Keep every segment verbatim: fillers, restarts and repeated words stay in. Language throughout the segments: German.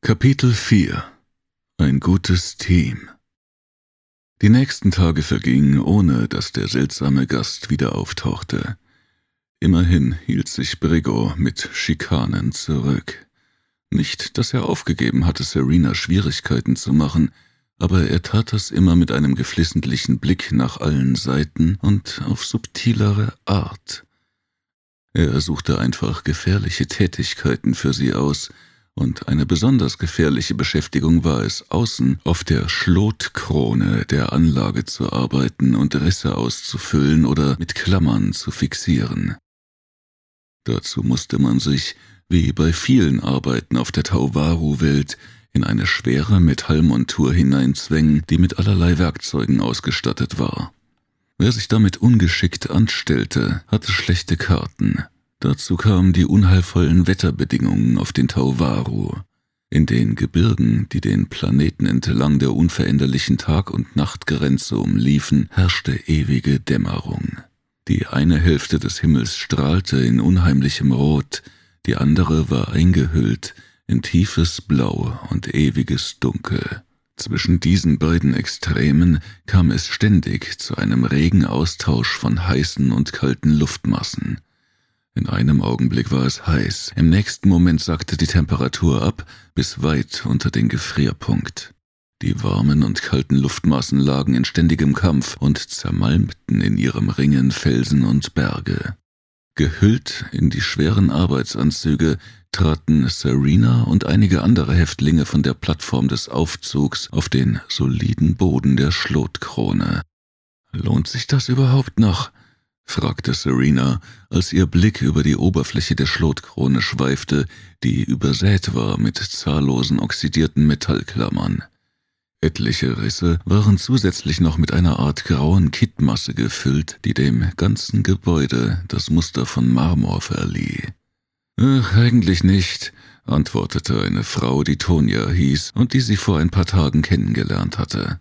Kapitel vier. Ein gutes Team. Die nächsten Tage vergingen, ohne dass der seltsame Gast wieder auftauchte. Immerhin hielt sich Briggo mit Schikanen zurück. Nicht, dass er aufgegeben hatte, Serena Schwierigkeiten zu machen, aber er tat das immer mit einem geflissentlichen Blick nach allen Seiten und auf subtilere Art. Er suchte einfach gefährliche Tätigkeiten für sie aus, und eine besonders gefährliche Beschäftigung war es, außen auf der Schlotkrone der Anlage zu arbeiten und Risse auszufüllen oder mit Klammern zu fixieren. Dazu musste man sich, wie bei vielen Arbeiten auf der Tauvaru-Welt, in eine schwere Metallmontur hineinzwängen, die mit allerlei Werkzeugen ausgestattet war. Wer sich damit ungeschickt anstellte, hatte schlechte Karten. Dazu kamen die unheilvollen Wetterbedingungen auf den Tauvaru. In den Gebirgen, die den Planeten entlang der unveränderlichen Tag- und Nachtgrenze umliefen, herrschte ewige Dämmerung. Die eine Hälfte des Himmels strahlte in unheimlichem Rot, die andere war eingehüllt in tiefes Blau und ewiges Dunkel. Zwischen diesen beiden Extremen kam es ständig zu einem regen Austausch von heißen und kalten Luftmassen. In einem Augenblick war es heiß, im nächsten Moment sackte die Temperatur ab, bis weit unter den Gefrierpunkt. Die warmen und kalten Luftmassen lagen in ständigem Kampf und zermalmten in ihrem Ringen Felsen und Berge. Gehüllt in die schweren Arbeitsanzüge traten Serena und einige andere Häftlinge von der Plattform des Aufzugs auf den soliden Boden der Schlotkrone. »Lohnt sich das überhaupt noch?« fragte Serena, als ihr Blick über die Oberfläche der Schlotkrone schweifte, die übersät war mit zahllosen oxidierten Metallklammern. Etliche Risse waren zusätzlich noch mit einer Art grauen Kittmasse gefüllt, die dem ganzen Gebäude das Muster von Marmor verlieh. »Ach, eigentlich nicht«, antwortete eine Frau, die Tonya hieß und die sie vor ein paar Tagen kennengelernt hatte.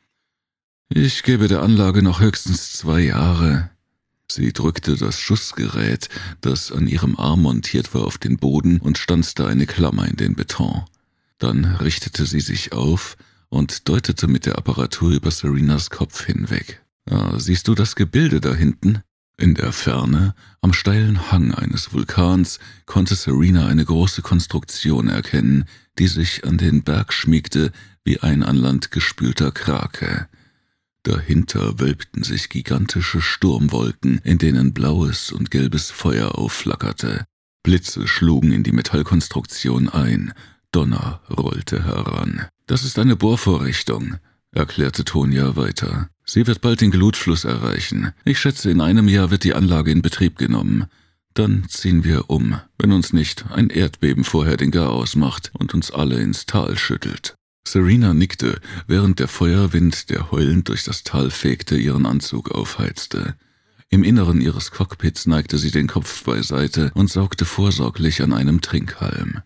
»Ich gebe der Anlage noch höchstens zwei Jahre.« Sie drückte das Schussgerät, das an ihrem Arm montiert war, auf den Boden und stanzte eine Klammer in den Beton. Dann richtete sie sich auf und deutete mit der Apparatur über Serenas Kopf hinweg. »Ah, siehst du das Gebilde da hinten?« In der Ferne, am steilen Hang eines Vulkans, konnte Serena eine große Konstruktion erkennen, die sich an den Berg schmiegte wie ein an Land gespülter Krake. Dahinter wölbten sich gigantische Sturmwolken, in denen blaues und gelbes Feuer aufflackerte. Blitze schlugen in die Metallkonstruktion ein, Donner rollte heran. »Das ist eine Bohrvorrichtung«, erklärte Tonya weiter. »Sie wird bald den Glutfluss erreichen. Ich schätze, in einem Jahr wird die Anlage in Betrieb genommen. Dann ziehen wir um, wenn uns nicht ein Erdbeben vorher den Garaus macht und uns alle ins Tal schüttelt.« Serena nickte, während der Feuerwind, der heulend durch das Tal fegte, ihren Anzug aufheizte. Im Inneren ihres Cockpits neigte sie den Kopf beiseite und saugte vorsorglich an einem Trinkhalm.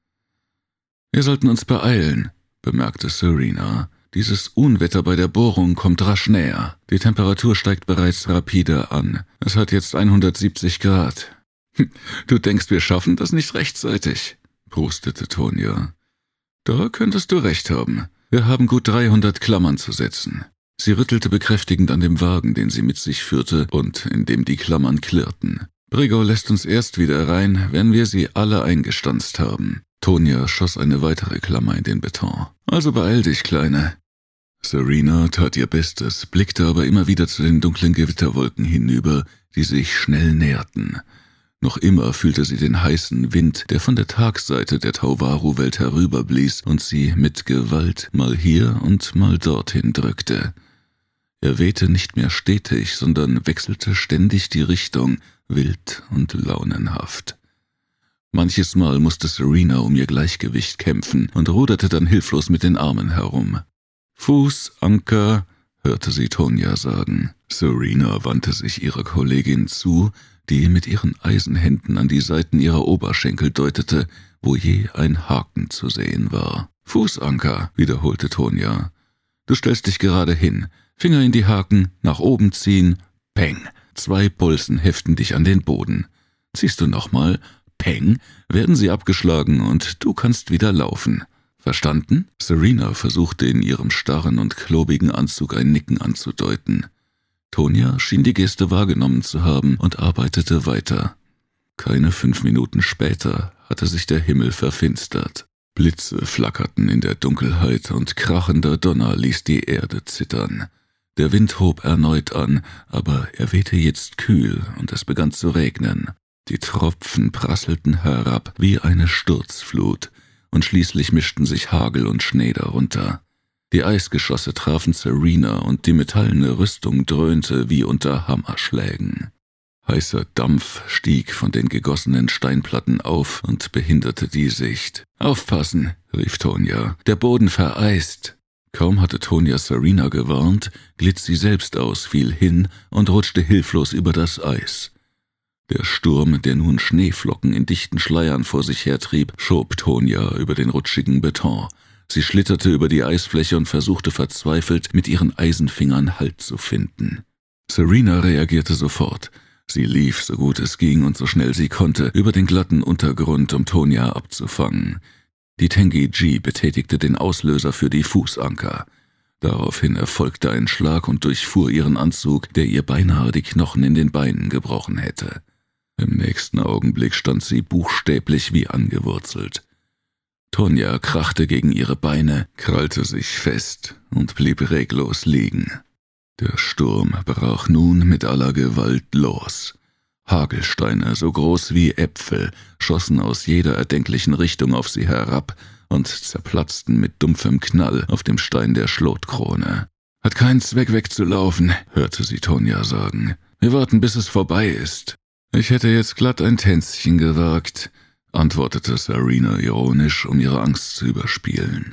»Wir sollten uns beeilen«, bemerkte Serena. »Dieses Unwetter bei der Bohrung kommt rasch näher. Die Temperatur steigt bereits rapide an. Es hat jetzt hundertsiebzig Grad.« »Du denkst, wir schaffen das nicht rechtzeitig?« prustete Tonya. »Da könntest du recht haben. Wir haben gut dreihundert Klammern zu setzen.« Sie rüttelte bekräftigend an dem Wagen, den sie mit sich führte und in dem die Klammern klirrten. »Briggo lässt uns erst wieder rein, wenn wir sie alle eingestanzt haben.« Tonya schoss eine weitere Klammer in den Beton. »Also beeil dich, Kleine.« Serena tat ihr Bestes, blickte aber immer wieder zu den dunklen Gewitterwolken hinüber, die sich schnell näherten. Noch immer fühlte sie den heißen Wind, der von der Tagseite der Tauvaru-Welt herüberblies und sie mit Gewalt mal hier und mal dorthin drückte. Er wehte nicht mehr stetig, sondern wechselte ständig die Richtung, wild und launenhaft. Manches Mal musste Serena um ihr Gleichgewicht kämpfen und ruderte dann hilflos mit den Armen herum. »Fuß, Anker«, hörte sie Tonya sagen. Serena wandte sich ihrer Kollegin zu, die mit ihren Eisenhänden an die Seiten ihrer Oberschenkel deutete, wo je ein Haken zu sehen war. »Fußanker«, wiederholte Tonya. »Du stellst dich gerade hin, Finger in die Haken, nach oben ziehen, peng, zwei Bolzen heften dich an den Boden. Ziehst du nochmal, peng, werden sie abgeschlagen und du kannst wieder laufen. Verstanden?« Serena versuchte in ihrem starren und klobigen Anzug ein Nicken anzudeuten. Tonya schien die Geste wahrgenommen zu haben und arbeitete weiter. Keine fünf Minuten später hatte sich der Himmel verfinstert. Blitze flackerten in der Dunkelheit und krachender Donner ließ die Erde zittern. Der Wind hob erneut an, aber er wehte jetzt kühl und es begann zu regnen. Die Tropfen prasselten herab wie eine Sturzflut, und schließlich mischten sich Hagel und Schnee darunter. Die Eisgeschosse trafen Serena und die metallene Rüstung dröhnte wie unter Hammerschlägen. Heißer Dampf stieg von den gegossenen Steinplatten auf und behinderte die Sicht. »Aufpassen«, rief Tonya, »der Boden vereist.« Kaum hatte Tonya Serena gewarnt, glitt sie selbst aus, fiel hin und rutschte hilflos über das Eis. Der Sturm, der nun Schneeflocken in dichten Schleiern vor sich hertrieb, schob Tonya über den rutschigen Beton. Sie schlitterte über die Eisfläche und versuchte verzweifelt, mit ihren Eisenfingern Halt zu finden. Serena reagierte sofort. Sie lief, so gut es ging und so schnell sie konnte, über den glatten Untergrund, um Tonya abzufangen. Die Tengi-G betätigte den Auslöser für die Fußanker. Daraufhin erfolgte ein Schlag und durchfuhr ihren Anzug, der ihr beinahe die Knochen in den Beinen gebrochen hätte. Im nächsten Augenblick stand sie buchstäblich wie angewurzelt. Tonya krachte gegen ihre Beine, krallte sich fest und blieb reglos liegen. Der Sturm brach nun mit aller Gewalt los. Hagelsteine, so groß wie Äpfel, schossen aus jeder erdenklichen Richtung auf sie herab und zerplatzten mit dumpfem Knall auf dem Stein der Schlotkrone. »Hat keinen Zweck wegzulaufen«, hörte sie Tonya sagen. »Wir warten, bis es vorbei ist.« »Ich hätte jetzt glatt ein Tänzchen gewagt«, antwortete Serena ironisch, um ihre Angst zu überspielen.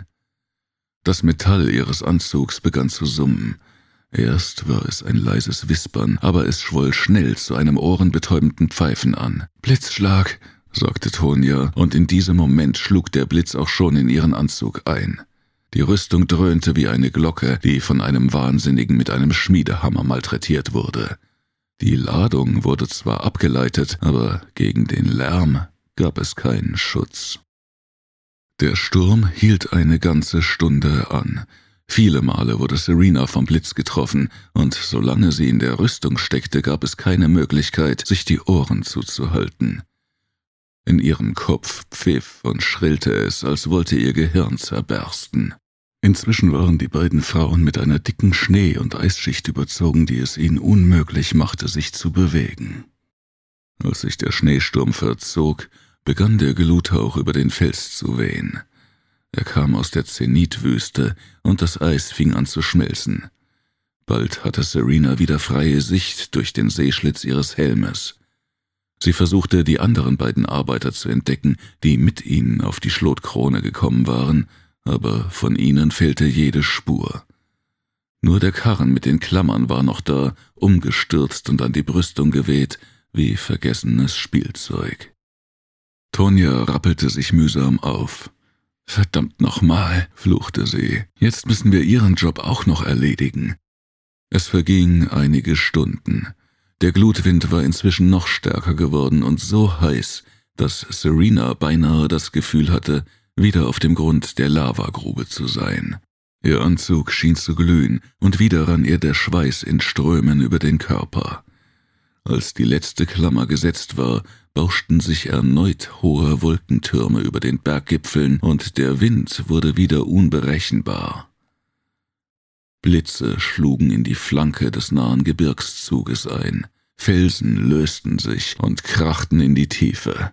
Das Metall ihres Anzugs begann zu summen. Erst war es ein leises Wispern, aber es schwoll schnell zu einem ohrenbetäubenden Pfeifen an. »Blitzschlag«, sagte Tonya, und in diesem Moment schlug der Blitz auch schon in ihren Anzug ein. Die Rüstung dröhnte wie eine Glocke, die von einem Wahnsinnigen mit einem Schmiedehammer malträtiert wurde. Die Ladung wurde zwar abgeleitet, aber gegen den Lärm gab es keinen Schutz. Der Sturm hielt eine ganze Stunde an. Viele Male wurde Serena vom Blitz getroffen, und solange sie in der Rüstung steckte, gab es keine Möglichkeit, sich die Ohren zuzuhalten. In ihrem Kopf pfiff und schrillte es, als wollte ihr Gehirn zerbersten. Inzwischen waren die beiden Frauen mit einer dicken Schnee- und Eisschicht überzogen, die es ihnen unmöglich machte, sich zu bewegen. Als sich der Schneesturm verzog, begann der Gluthauch über den Fels zu wehen. Er kam aus der Zenitwüste und das Eis fing an zu schmelzen. Bald hatte Serena wieder freie Sicht durch den Sehschlitz ihres Helmes. Sie versuchte, die anderen beiden Arbeiter zu entdecken, die mit ihnen auf die Schlotkrone gekommen waren, aber von ihnen fehlte jede Spur. Nur der Karren mit den Klammern war noch da, umgestürzt und an die Brüstung geweht, wie vergessenes Spielzeug. Tonya rappelte sich mühsam auf. »Verdammt nochmal«, fluchte sie, »jetzt müssen wir ihren Job auch noch erledigen.« Es vergingen einige Stunden. Der Glutwind war inzwischen noch stärker geworden und so heiß, dass Serena beinahe das Gefühl hatte, wieder auf dem Grund der Lavagrube zu sein. Ihr Anzug schien zu glühen, und wieder rann ihr der Schweiß in Strömen über den Körper. Als die letzte Klammer gesetzt war, bauschten sich erneut hohe Wolkentürme über den Berggipfeln, und der Wind wurde wieder unberechenbar. Blitze schlugen in die Flanke des nahen Gebirgszuges ein, Felsen lösten sich und krachten in die Tiefe.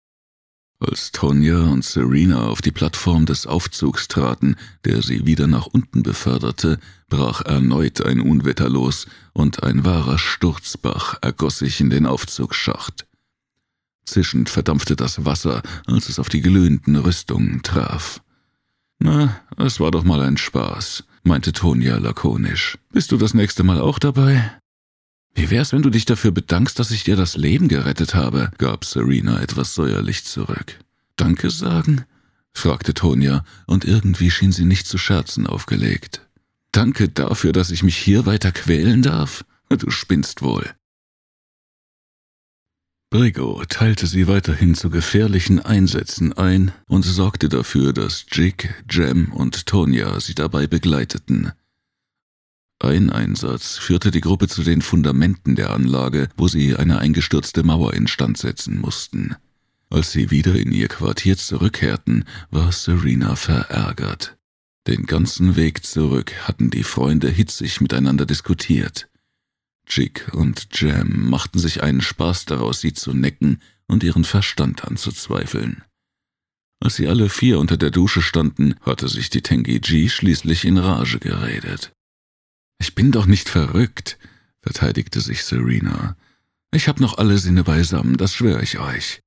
Als Tonya und Serena auf die Plattform des Aufzugs traten, der sie wieder nach unten beförderte, brach erneut ein Unwetter los und ein wahrer Sturzbach ergoss sich in den Aufzugsschacht. Zischend verdampfte das Wasser, als es auf die glühenden Rüstungen traf. »Na, es war doch mal ein Spaß«, meinte Tonya lakonisch. »Bist du das nächste Mal auch dabei?« »Wie wär's, wenn du dich dafür bedankst, dass ich dir das Leben gerettet habe?«, gab Serena etwas säuerlich zurück. »Danke sagen?«, fragte Tonya, und irgendwie schien sie nicht zu scherzen aufgelegt. »Danke dafür, dass ich mich hier weiter quälen darf? Du spinnst wohl.« Briggo teilte sie weiterhin zu gefährlichen Einsätzen ein und sorgte dafür, dass Jig, Jem und Tonya sie dabei begleiteten. Ein Einsatz führte die Gruppe zu den Fundamenten der Anlage, wo sie eine eingestürzte Mauer instand setzen mussten. Als sie wieder in ihr Quartier zurückkehrten, war Serena verärgert. Den ganzen Weg zurück hatten die Freunde hitzig miteinander diskutiert. Jig und Jem machten sich einen Spaß daraus, sie zu necken und ihren Verstand anzuzweifeln. Als sie alle vier unter der Dusche standen, hatte sich die Tengeji schließlich in Rage geredet. »Ich bin doch nicht verrückt«, verteidigte sich Serena. »Ich hab noch alle Sinne beisammen, das schwöre ich euch.«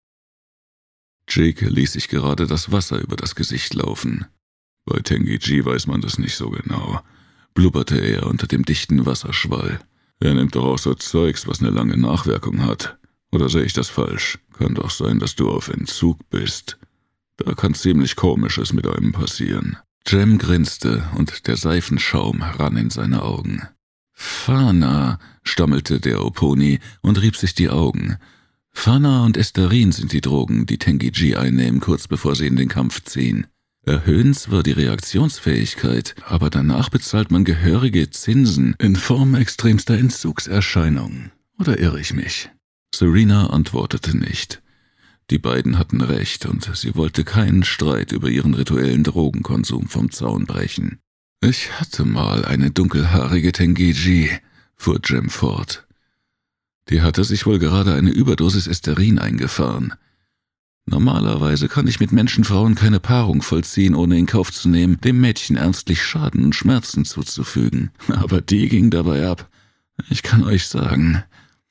Jig ließ sich gerade das Wasser über das Gesicht laufen. »Bei Tengeji weiß man das nicht so genau«, blubberte er unter dem dichten Wasserschwall. »Er nimmt doch auch so Zeugs, was eine lange Nachwirkung hat. Oder sehe ich das falsch? Kann doch sein, dass du auf Entzug bist. Da kann ziemlich Komisches mit einem passieren.« Jem grinste und der Seifenschaum rann in seine Augen. »Fana«, stammelte der Oponi und rieb sich die Augen. »Fana und Esterin sind die Drogen, die Tengeji einnehmen, kurz bevor sie in den Kampf ziehen. Erhöhen zwar die Reaktionsfähigkeit, aber danach bezahlt man gehörige Zinsen in Form extremster Entzugserscheinungen. Oder irre ich mich?« Serena antwortete nicht. Die beiden hatten recht und sie wollte keinen Streit über ihren rituellen Drogenkonsum vom Zaun brechen. »Ich hatte mal eine dunkelhaarige Tengeji«, fuhr Jem fort. »Die hatte sich wohl gerade eine Überdosis Esterin eingefahren. Normalerweise kann ich mit Menschenfrauen keine Paarung vollziehen, ohne in Kauf zu nehmen, dem Mädchen ernstlich Schaden und Schmerzen zuzufügen. Aber die ging dabei ab. Ich kann euch sagen.«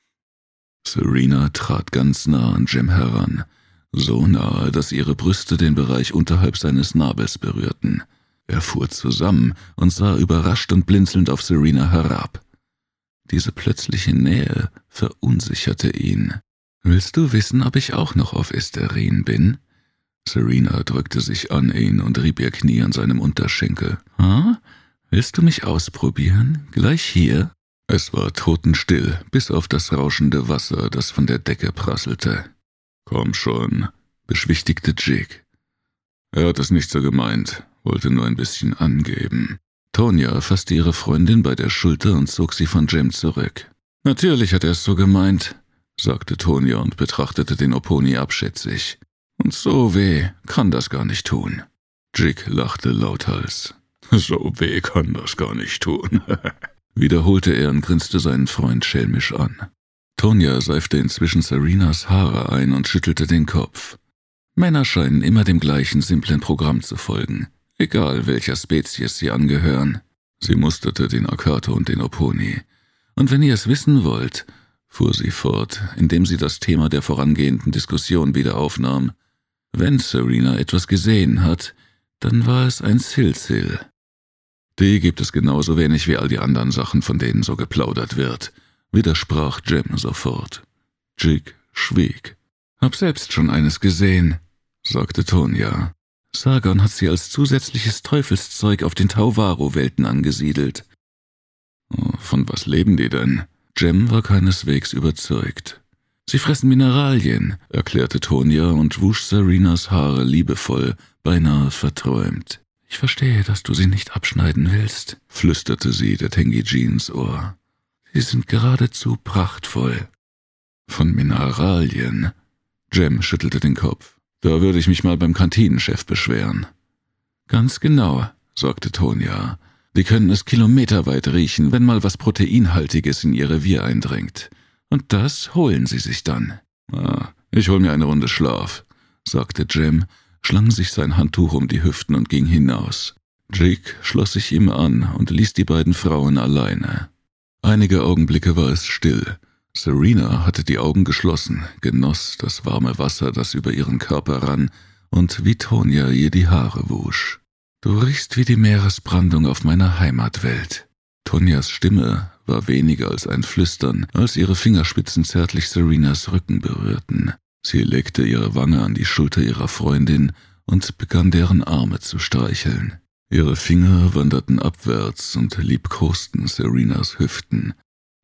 Serena trat ganz nah an Jem heran, so nahe, dass ihre Brüste den Bereich unterhalb seines Nabels berührten. Er fuhr zusammen und sah überrascht und blinzelnd auf Serena herab. Diese plötzliche Nähe verunsicherte ihn. »Willst du wissen, ob ich auch noch auf Esterin bin?« Serena drückte sich an ihn und rieb ihr Knie an seinem Unterschenkel. »Ha? Willst du mich ausprobieren? Gleich hier?« Es war totenstill, bis auf das rauschende Wasser, das von der Decke prasselte. »Komm schon«, beschwichtigte Jig. Er hat es nicht so gemeint, wollte nur ein bisschen angeben. Tonya fasste ihre Freundin bei der Schulter und zog sie von Jem zurück. »Natürlich hat er es so gemeint«, sagte Tonya und betrachtete den Oponi abschätzig. »Und so weh kann das gar nicht tun.« Jig lachte lauthals. »So weh kann das gar nicht tun«, wiederholte er und grinste seinen Freund schelmisch an. Tonya seifte inzwischen Serenas Haare ein und schüttelte den Kopf. Männer scheinen immer dem gleichen simplen Programm zu folgen, egal welcher Spezies sie angehören. Sie musterte den Akato und den Oponi. »Und wenn ihr es wissen wollt«, fuhr sie fort, indem sie das Thema der vorangehenden Diskussion wieder aufnahm, »wenn Serena etwas gesehen hat, dann war es ein Silsil. Die gibt es genauso wenig wie all die anderen Sachen, von denen so geplaudert wird«, widersprach Jem sofort. Jig schwieg. »Hab selbst schon eines gesehen«, sagte Tonya. »Sargon hat sie als zusätzliches Teufelszeug auf den Tauwaro-Welten angesiedelt.« »Von was leben die denn?« Jem war keineswegs überzeugt. »Sie fressen Mineralien«, erklärte Tonya und wusch Serenas Haare liebevoll, beinahe verträumt. »Ich verstehe, dass du sie nicht abschneiden willst«, flüsterte sie der Tengeji ins Ohr. »Sie sind geradezu prachtvoll.« »Von Mineralien?« Jem schüttelte den Kopf. »Da würde ich mich mal beim Kantinenchef beschweren.« »Ganz genau«, sagte Tonya. »Die können es kilometerweit riechen, wenn mal was Proteinhaltiges in ihr Revier eindringt. Und das holen sie sich dann.« »Ah, ich hol mir eine Runde Schlaf«, sagte Jem, schlang sich sein Handtuch um die Hüften und ging hinaus. Jig schloss sich ihm an und ließ die beiden Frauen alleine. Einige Augenblicke war es still. Serena hatte die Augen geschlossen, genoss das warme Wasser, das über ihren Körper rann, und wie Tonya ihr die Haare wusch. »Du riechst wie die Meeresbrandung auf meiner Heimatwelt.« Tonyas Stimme war weniger als ein Flüstern, als ihre Fingerspitzen zärtlich Serenas Rücken berührten. Sie legte ihre Wange an die Schulter ihrer Freundin und begann deren Arme zu streicheln. Ihre Finger wanderten abwärts und liebkosten Serenas Hüften.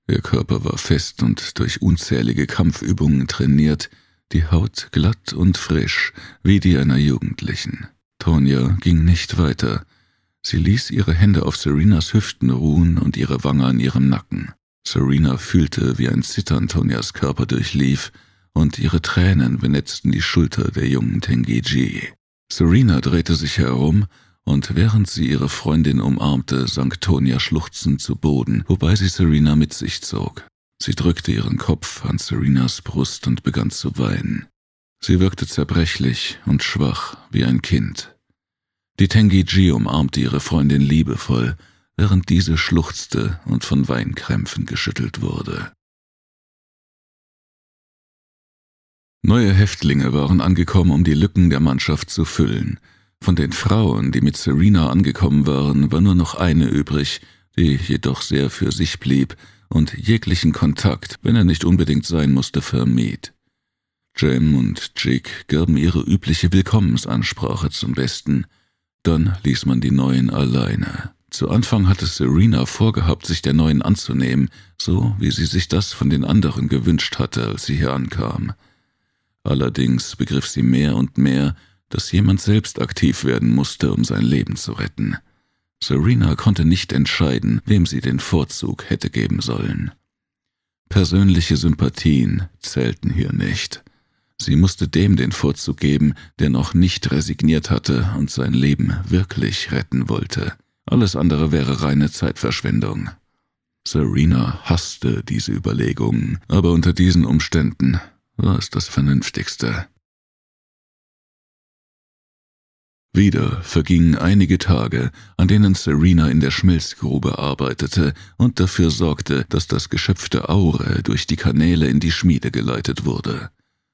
Ihr Körper war fest und durch unzählige Kampfübungen trainiert, die Haut glatt und frisch, wie die einer Jugendlichen. Tonya ging nicht weiter. Sie ließ ihre Hände auf Serenas Hüften ruhen und ihre Wange an ihrem Nacken. Serena fühlte, wie ein Zittern Tonyas Körper durchlief, und ihre Tränen benetzten die Schulter der jungen Tengeji. Serena drehte sich herum, und während sie ihre Freundin umarmte, sank Tonya schluchzend zu Boden, wobei sie Serena mit sich zog. Sie drückte ihren Kopf an Serenas Brust und begann zu weinen. Sie wirkte zerbrechlich und schwach wie ein Kind. Die Tengeji umarmte ihre Freundin liebevoll, während diese schluchzte und von Weinkrämpfen geschüttelt wurde. Neue Häftlinge waren angekommen, um die Lücken der Mannschaft zu füllen. Von den Frauen, die mit Serena angekommen waren, war nur noch eine übrig, die jedoch sehr für sich blieb und jeglichen Kontakt, wenn er nicht unbedingt sein musste, vermied. Jem und Jig gaben ihre übliche Willkommensansprache zum Besten. Dann ließ man die Neuen alleine. Zu Anfang hatte Serena vorgehabt, sich der Neuen anzunehmen, so wie sie sich das von den anderen gewünscht hatte, als sie hier ankam. Allerdings begriff sie mehr und mehr, dass jemand selbst aktiv werden musste, um sein Leben zu retten. Serena konnte nicht entscheiden, wem sie den Vorzug hätte geben sollen. Persönliche Sympathien zählten hier nicht. Sie musste dem den Vorzug geben, der noch nicht resigniert hatte und sein Leben wirklich retten wollte. Alles andere wäre reine Zeitverschwendung. Serena hasste diese Überlegungen, aber unter diesen Umständen war es das Vernünftigste. Wieder vergingen einige Tage, an denen Serena in der Schmelzgrube arbeitete und dafür sorgte, dass das geschöpfte Aure durch die Kanäle in die Schmiede geleitet wurde.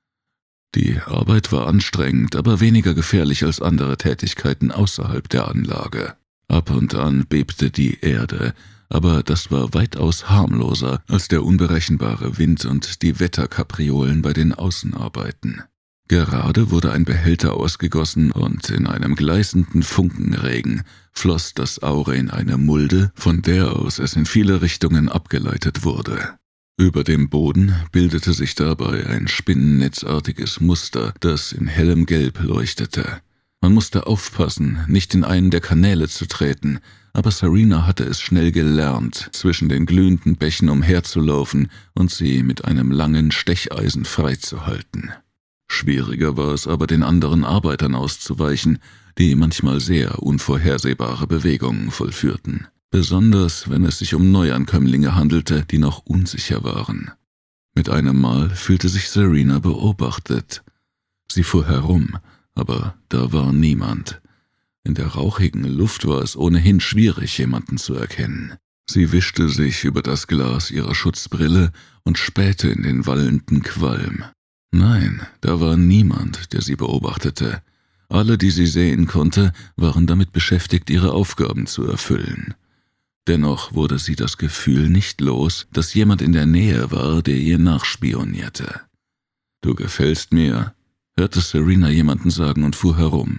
Die Arbeit war anstrengend, aber weniger gefährlich als andere Tätigkeiten außerhalb der Anlage. Ab und an bebte die Erde, aber das war weitaus harmloser als der unberechenbare Wind und die Wetterkapriolen bei den Außenarbeiten. Gerade wurde ein Behälter ausgegossen und in einem gleißenden Funkenregen floss das Aure in eine Mulde, von der aus es in viele Richtungen abgeleitet wurde. Über dem Boden bildete sich dabei ein spinnennetzartiges Muster, das in hellem Gelb leuchtete. Man musste aufpassen, nicht in einen der Kanäle zu treten, aber Serena hatte es schnell gelernt, zwischen den glühenden Bächen umherzulaufen und sie mit einem langen Stecheisen freizuhalten. Schwieriger war es aber, den anderen Arbeitern auszuweichen, die manchmal sehr unvorhersehbare Bewegungen vollführten. Besonders, wenn es sich um Neuankömmlinge handelte, die noch unsicher waren. Mit einem Mal fühlte sich Serena beobachtet. Sie fuhr herum, aber da war niemand. In der rauchigen Luft war es ohnehin schwierig, jemanden zu erkennen. Sie wischte sich über das Glas ihrer Schutzbrille und spähte in den wallenden Qualm. Nein, da war niemand, der sie beobachtete. Alle, die sie sehen konnte, waren damit beschäftigt, ihre Aufgaben zu erfüllen. Dennoch wurde sie das Gefühl nicht los, dass jemand in der Nähe war, der ihr nachspionierte. »Du gefällst mir«, hörte Serena jemanden sagen und fuhr herum.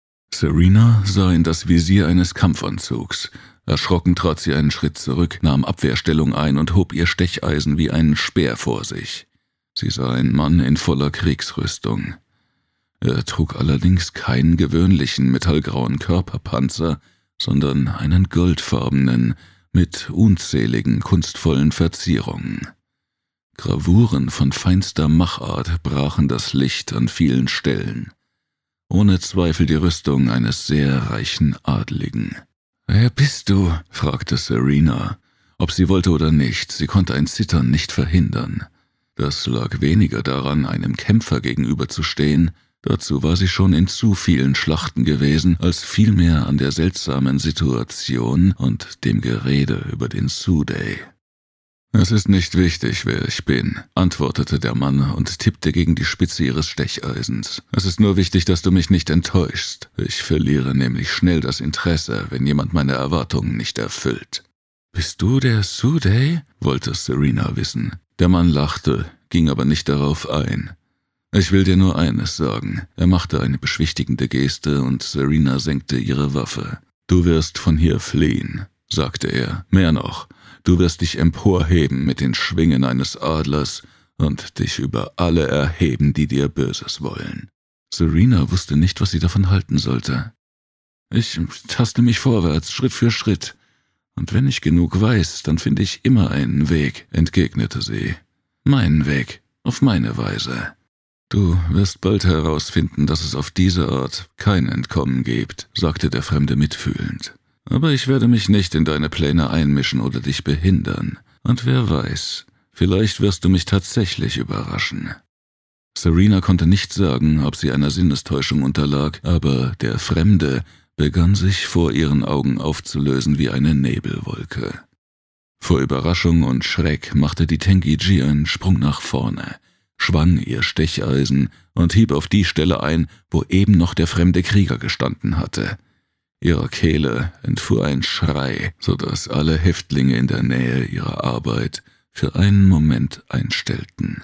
Serena sah in das Visier eines Kampfanzugs. Erschrocken trat sie einen Schritt zurück, nahm Abwehrstellung ein und hob ihr Stecheisen wie einen Speer vor sich. Sie sah einen Mann in voller Kriegsrüstung. Er trug allerdings keinen gewöhnlichen metallgrauen Körperpanzer, sondern einen goldfarbenen, mit unzähligen kunstvollen Verzierungen. Gravuren von feinster Machart brachen das Licht an vielen Stellen. Ohne Zweifel die Rüstung eines sehr reichen Adligen. »Wer bist du?« fragte Serena. Ob sie wollte oder nicht, sie konnte ein Zittern nicht verhindern. Das lag weniger daran, einem Kämpfer gegenüberzustehen, dazu war sie schon in zu vielen Schlachten gewesen, als vielmehr an der seltsamen Situation und dem Gerede über den Sudey. »Es ist nicht wichtig, wer ich bin«, antwortete der Mann und tippte gegen die Spitze ihres Stecheisens. »Es ist nur wichtig, dass du mich nicht enttäuschst. Ich verliere nämlich schnell das Interesse, wenn jemand meine Erwartungen nicht erfüllt.« »Bist du der Sudey?« wollte Serena wissen. Der Mann lachte, ging aber nicht darauf ein. »Ich will dir nur eines sagen.« Er machte eine beschwichtigende Geste und Serena senkte ihre Waffe. »Du wirst von hier fliehen«, sagte er. »Mehr noch, Du wirst dich emporheben mit den Schwingen eines Adlers und dich über alle erheben, die dir Böses wollen. Serena wusste nicht, was sie davon halten sollte. »Ich taste mich vorwärts, Schritt für Schritt. Und wenn ich genug weiß, dann finde ich immer einen Weg«, entgegnete sie. »Meinen Weg, auf meine Weise. Du wirst bald herausfinden, dass es auf diese Art kein Entkommen gibt«, sagte der Fremde mitfühlend. »Aber ich werde mich nicht in deine Pläne einmischen oder dich behindern. Und wer weiß, vielleicht wirst du mich tatsächlich überraschen.« Serena konnte nicht sagen, ob sie einer Sinnestäuschung unterlag, aber der Fremde begann sich vor ihren Augen aufzulösen wie eine Nebelwolke. Vor Überraschung und Schreck machte die Tengi-Ji einen Sprung nach vorne, schwang ihr Stecheisen und hieb auf die Stelle ein, wo eben noch der fremde Krieger gestanden hatte. Ihrer Kehle entfuhr ein Schrei, so dass alle Häftlinge in der Nähe ihrer Arbeit für einen Moment einstellten.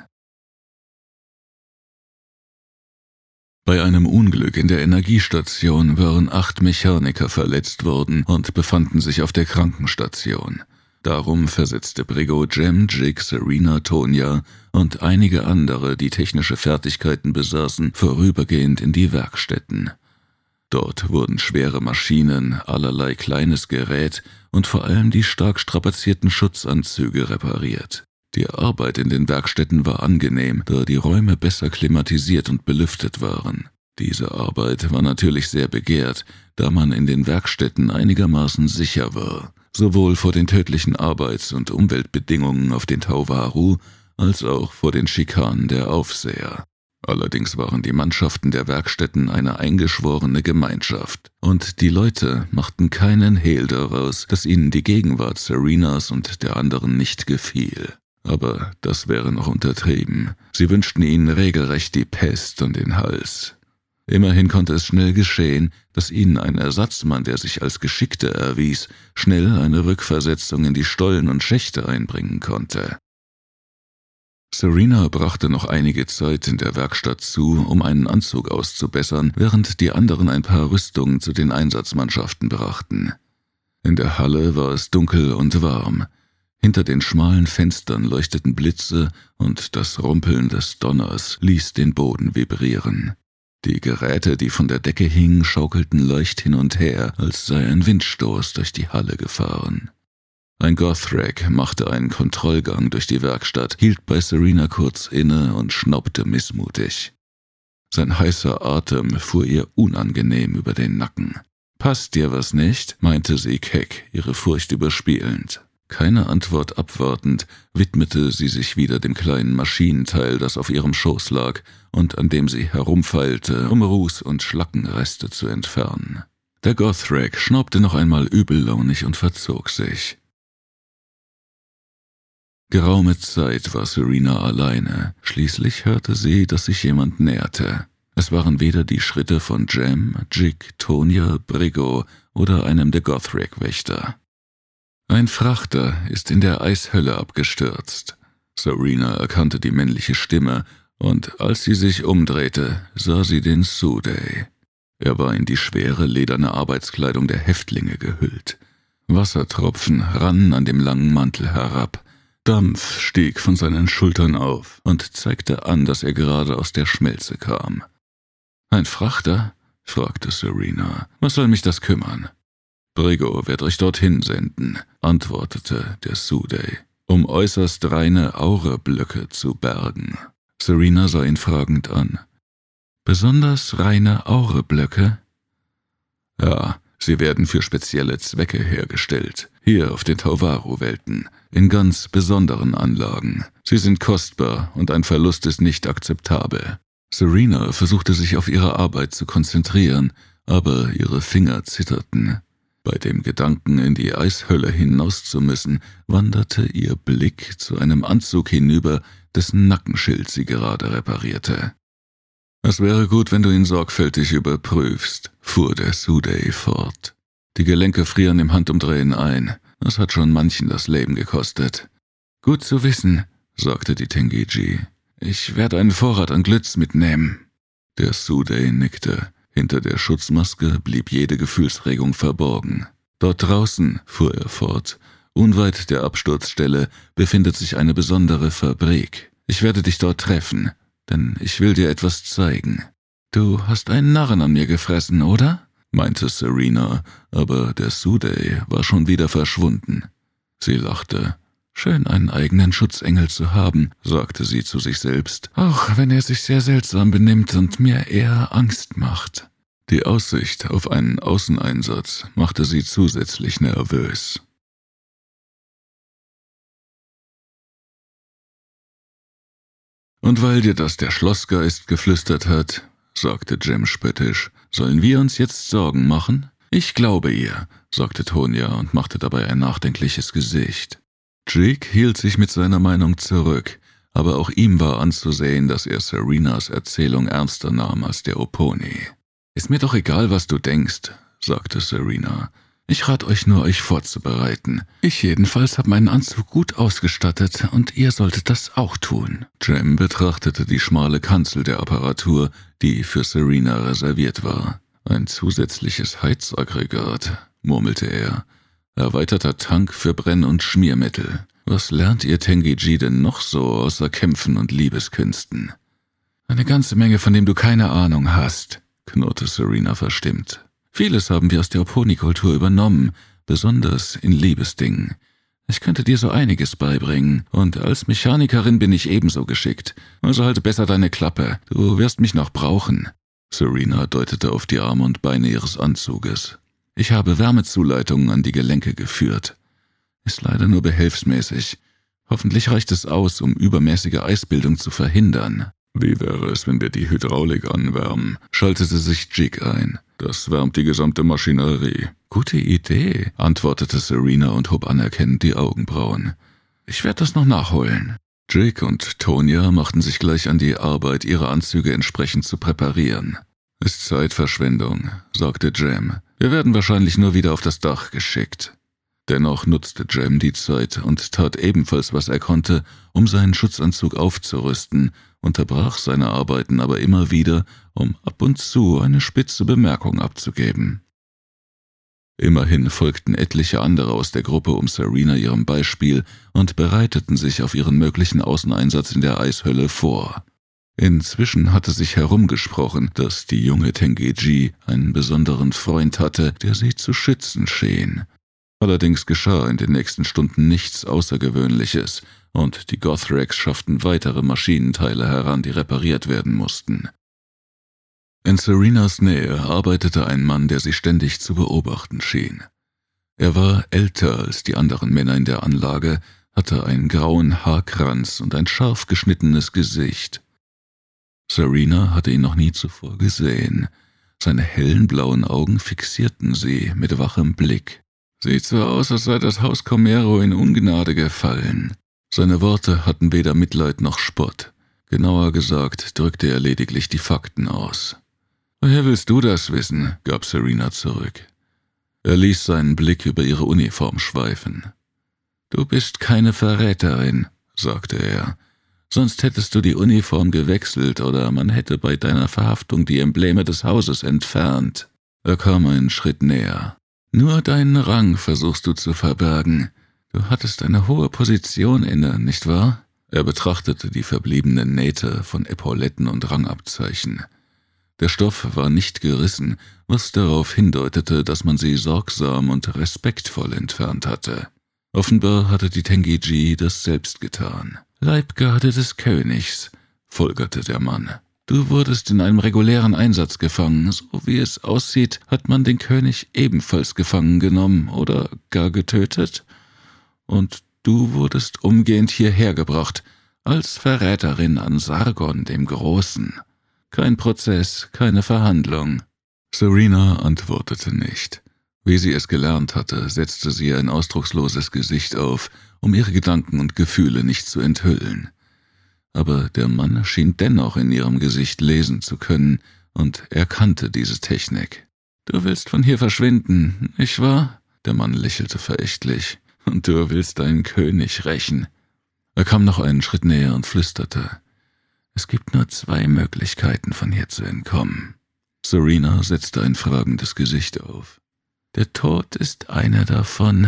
Bei einem Unglück in der Energiestation waren acht Mechaniker verletzt worden und befanden sich auf der Krankenstation. Darum versetzte Brigo Jem, Jig, Serena, Tonya und einige andere, die technische Fertigkeiten besaßen, vorübergehend in die Werkstätten. Dort wurden schwere Maschinen, allerlei kleines Gerät und vor allem die stark strapazierten Schutzanzüge repariert. Die Arbeit in den Werkstätten war angenehm, da die Räume besser klimatisiert und belüftet waren. Diese Arbeit war natürlich sehr begehrt, da man in den Werkstätten einigermaßen sicher war, sowohl vor den tödlichen Arbeits- und Umweltbedingungen auf den Tauvaru als auch vor den Schikanen der Aufseher. Allerdings waren die Mannschaften der Werkstätten eine eingeschworene Gemeinschaft, und die Leute machten keinen Hehl daraus, dass ihnen die Gegenwart Serenas und der anderen nicht gefiel. Aber das wäre noch untertrieben. Sie wünschten ihnen regelrecht die Pest und den Hals. Immerhin konnte es schnell geschehen, dass ihnen ein Ersatzmann, der sich als Geschickter erwies, schnell eine Rückversetzung in die Stollen und Schächte einbringen konnte. Serena brachte noch einige Zeit in der Werkstatt zu, um einen Anzug auszubessern, während die anderen ein paar Rüstungen zu den Einsatzmannschaften brachten. In der Halle war es dunkel und warm. Hinter den schmalen Fenstern leuchteten Blitze und das Rumpeln des Donners ließ den Boden vibrieren. Die Geräte, die von der Decke hingen, schaukelten leicht hin und her, als sei ein Windstoß durch die Halle gefahren. Ein Gothrak machte einen Kontrollgang durch die Werkstatt, hielt bei Serena kurz inne und schnaubte missmutig. Sein heißer Atem fuhr ihr unangenehm über den Nacken. »Passt dir was nicht?« meinte sie keck, ihre Furcht überspielend. Keine Antwort abwartend, widmete sie sich wieder dem kleinen Maschinenteil, das auf ihrem Schoß lag und an dem sie herumfeilte, um Ruß und Schlackenreste zu entfernen. Der Gothrak schnaubte noch einmal übellaunig und verzog sich. Geraume Zeit war Serena alleine. Schließlich hörte sie, dass sich jemand näherte. Es waren weder die Schritte von Jem, Jig, Tonya, Brigo oder einem der Gothrak-Wächter. Ein Frachter ist in der Eishölle abgestürzt. Serena erkannte die männliche Stimme, und als sie sich umdrehte, sah sie den Sudei. Er war in die schwere, lederne Arbeitskleidung der Häftlinge gehüllt. Wassertropfen rannen an dem langen Mantel herab. Dampf stieg von seinen Schultern auf und zeigte an, dass er gerade aus der Schmelze kam. »Ein Frachter?« fragte Serena. »Was soll mich das kümmern?« »Brigo wird euch dorthin senden«, antwortete der Sudei, »um äußerst reine Aureblöcke zu bergen.« Serena sah ihn fragend an. »Besonders reine Aureblöcke?« »Ja, sie werden für spezielle Zwecke hergestellt, hier auf den Tauvaru-Welten, in ganz besonderen Anlagen. Sie sind kostbar und ein Verlust ist nicht akzeptabel.« Serena versuchte sich auf ihre Arbeit zu konzentrieren, aber ihre Finger zitterten. Bei dem Gedanken, in die Eishölle hinaus zu müssen, wanderte ihr Blick zu einem Anzug hinüber, dessen Nackenschild sie gerade reparierte. »Es wäre gut, wenn du ihn sorgfältig überprüfst«, fuhr der Sudei fort. »Die Gelenke frieren im Handumdrehen ein. Das hat schon manchen das Leben gekostet.« »Gut zu wissen«, sagte die Tengi-Ji. »Ich werde einen Vorrat an Glitz mitnehmen.« Der Sudei nickte. Hinter der Schutzmaske blieb jede Gefühlsregung verborgen. »Dort draußen«, fuhr er fort, Unweit der Absturzstelle befindet sich eine besondere Fabrik. Ich werde dich dort treffen, denn ich will dir etwas zeigen. »Du hast einen Narren an mir gefressen, oder?« meinte Serena, aber der Suday war schon wieder verschwunden. Sie lachte. »Schön, einen eigenen Schutzengel zu haben«, sagte sie zu sich selbst, »auch wenn er sich sehr seltsam benimmt und mir eher Angst macht.« Die Aussicht auf einen Außeneinsatz machte sie zusätzlich nervös. »Und weil dir das der Schlossgeist geflüstert hat«, sagte Jem spöttisch, »sollen wir uns jetzt Sorgen machen?« »Ich glaube ihr«, sagte Tonya und machte dabei ein nachdenkliches Gesicht. Jake hielt sich mit seiner Meinung zurück, aber auch ihm war anzusehen, dass er Serenas Erzählung ernster nahm als der Oponi. »Ist mir doch egal, was du denkst«, sagte Serena. »Ich rate euch nur, euch vorzubereiten. Ich jedenfalls habe meinen Anzug gut ausgestattet und ihr solltet das auch tun.« Jem betrachtete die schmale Kanzel der Apparatur, die für Serena reserviert war. »Ein zusätzliches Heizaggregat«, murmelte er. »Erweiterter Tank für Brenn- und Schmiermittel. Was lernt ihr Tengeji denn noch so außer Kämpfen und Liebeskünsten?« »Eine ganze Menge, von dem du keine Ahnung hast«, knurrte Serena verstimmt. »Vieles haben wir aus der Oponi-Kultur übernommen, besonders in Liebesdingen. Ich könnte dir so einiges beibringen, und als Mechanikerin bin ich ebenso geschickt. Also halte besser deine Klappe, du wirst mich noch brauchen.« Serena deutete auf die Arme und Beine ihres Anzuges. »Ich habe Wärmezuleitungen an die Gelenke geführt. Ist leider nur behelfsmäßig. Hoffentlich reicht es aus, um übermäßige Eisbildung zu verhindern.« »Wie wäre es, wenn wir die Hydraulik anwärmen?«, schaltete sich Jig ein. »Das wärmt die gesamte Maschinerie.« »Gute Idee«, antwortete Serena und hob anerkennend die Augenbrauen. »Ich werde das noch nachholen.« Jig und Tonya machten sich gleich an die Arbeit, ihre Anzüge entsprechend zu präparieren. »Ist Zeitverschwendung«, sagte Jem. »Wir werden wahrscheinlich nur wieder auf das Dach geschickt.« Dennoch nutzte Jem die Zeit und tat ebenfalls, was er konnte, um seinen Schutzanzug aufzurüsten, unterbrach seine Arbeiten aber immer wieder, um ab und zu eine spitze Bemerkung abzugeben. Immerhin folgten etliche andere aus der Gruppe um Serena ihrem Beispiel und bereiteten sich auf ihren möglichen Außeneinsatz in der Eishölle vor. Inzwischen hatte sich herumgesprochen, dass die junge Tengeji einen besonderen Freund hatte, der sie zu schützen schien. Allerdings geschah in den nächsten Stunden nichts Außergewöhnliches, und die Gothrax schafften weitere Maschinenteile heran, die repariert werden mussten. In Serenas Nähe arbeitete ein Mann, der sie ständig zu beobachten schien. Er war älter als die anderen Männer in der Anlage, hatte einen grauen Haarkranz und ein scharf geschnittenes Gesicht. Serena hatte ihn noch nie zuvor gesehen. Seine hellen blauen Augen fixierten sie mit wachem Blick. »Sieht so aus, als sei das Haus Comero in Ungnade gefallen.« Seine Worte hatten weder Mitleid noch Spott. Genauer gesagt drückte er lediglich die Fakten aus. »Woher willst du das wissen?« gab Serena zurück. Er ließ seinen Blick über ihre Uniform schweifen. »Du bist keine Verräterin«, sagte er. »Sonst hättest du die Uniform gewechselt oder man hätte bei deiner Verhaftung die Embleme des Hauses entfernt.« Er kam einen Schritt näher. »Nur deinen Rang versuchst du zu verbergen. Du hattest eine hohe Position inne, nicht wahr?« Er betrachtete die verbliebenen Nähte von Epauletten und Rangabzeichen. Der Stoff war nicht gerissen, was darauf hindeutete, dass man sie sorgsam und respektvoll entfernt hatte. Offenbar hatte die Tengeji das selbst getan. »Leibgarde des Königs«, folgerte der Mann. »Du wurdest in einem regulären Einsatz gefangen. So wie es aussieht, hat man den König ebenfalls gefangen genommen oder gar getötet. Und du wurdest umgehend hierher gebracht, als Verräterin an Sargon dem Großen. Kein Prozess, keine Verhandlung.« Serena antwortete nicht. Wie sie es gelernt hatte, setzte sie ein ausdrucksloses Gesicht auf, um ihre Gedanken und Gefühle nicht zu enthüllen. Aber der Mann schien dennoch in ihrem Gesicht lesen zu können und erkannte diese Technik. »Du willst von hier verschwinden, nicht wahr?« Der Mann lächelte verächtlich. »Und du willst deinen König rächen.« Er kam noch einen Schritt näher und flüsterte. »Es gibt nur zwei Möglichkeiten, von hier zu entkommen.« Serena setzte ein fragendes Gesicht auf. »Der Tod ist eine davon«,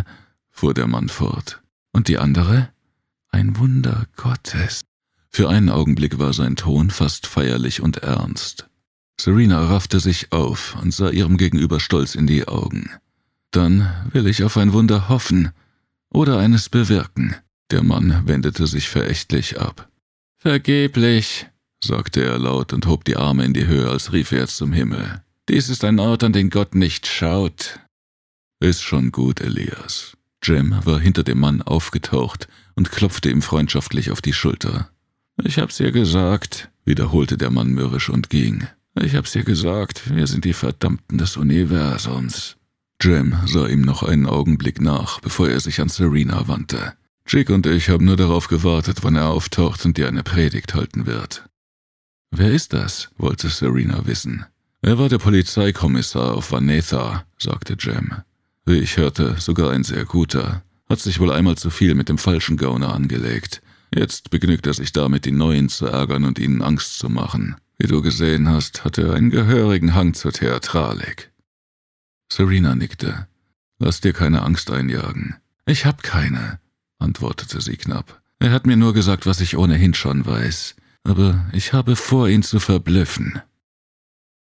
fuhr der Mann fort. »Und die andere?« »Ein Wunder Gottes.« Für einen Augenblick war sein Ton fast feierlich und ernst. Serena raffte sich auf und sah ihrem Gegenüber stolz in die Augen. »Dann will ich auf ein Wunder hoffen oder eines bewirken.« Der Mann wendete sich verächtlich ab. »Vergeblich«, sagte er laut und hob die Arme in die Höhe, als riefe er zum Himmel. »Dies ist ein Ort, an den Gott nicht schaut.« »Ist schon gut, Elias.« Jem war hinter dem Mann aufgetaucht und klopfte ihm freundschaftlich auf die Schulter. »Ich hab's ihr gesagt«, wiederholte der Mann mürrisch und ging. »Ich hab's ihr gesagt, wir sind die Verdammten des Universums.« Jem sah ihm noch einen Augenblick nach, bevor er sich an Serena wandte. »Chick und ich haben nur darauf gewartet, wann er auftaucht und dir eine Predigt halten wird.« »Wer ist das?« wollte Serena wissen. »Er war der Polizeikommissar auf Vanetha«, sagte Jem. »Wie ich hörte, sogar ein sehr guter. Hat sich wohl einmal zu viel mit dem falschen Gauner angelegt. Jetzt begnügt er sich damit, die Neuen zu ärgern und ihnen Angst zu machen. Wie du gesehen hast, hat er einen gehörigen Hang zur Theatralik.« Serena nickte. »Lass dir keine Angst einjagen.« »Ich hab keine«, antwortete sie knapp. »Er hat mir nur gesagt, was ich ohnehin schon weiß. Aber ich habe vor, ihn zu verblüffen.«